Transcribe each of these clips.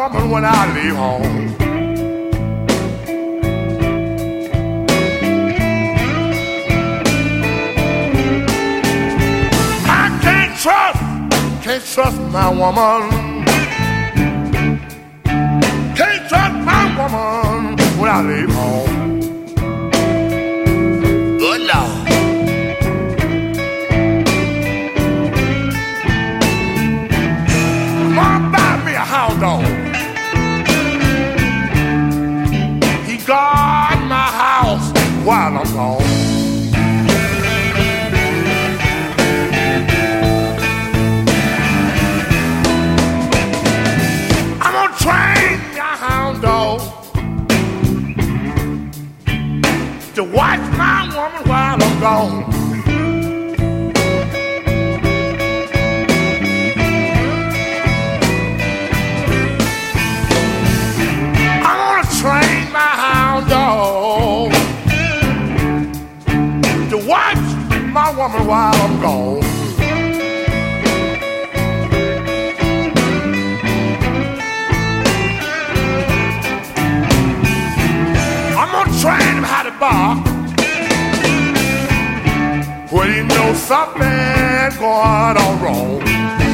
woman when I leave home. I can't trust my woman. Can't trust my woman when I leave home. Good Lord. Hound dog. He guard my house while I'm gone. I'm gonna train your hound dog to watch my woman while I'm gone. Train my hound dog to watch my woman while I'm gone. I'm gonna train him how to bark when he knows something going on wrong.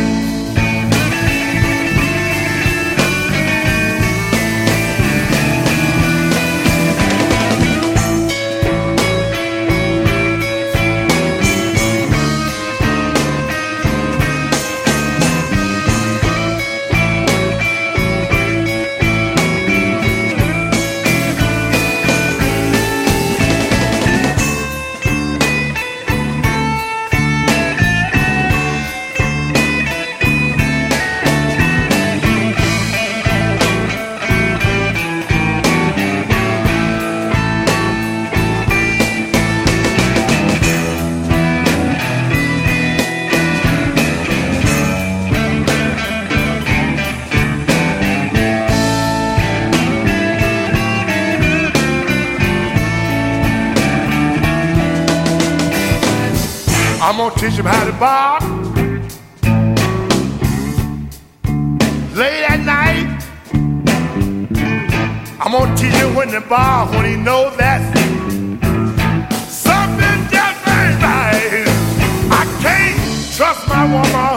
I'm gonna teach him how to bark late at night. I'm gonna teach him when to bark when he knows that something just ain't right. I can't trust my woman.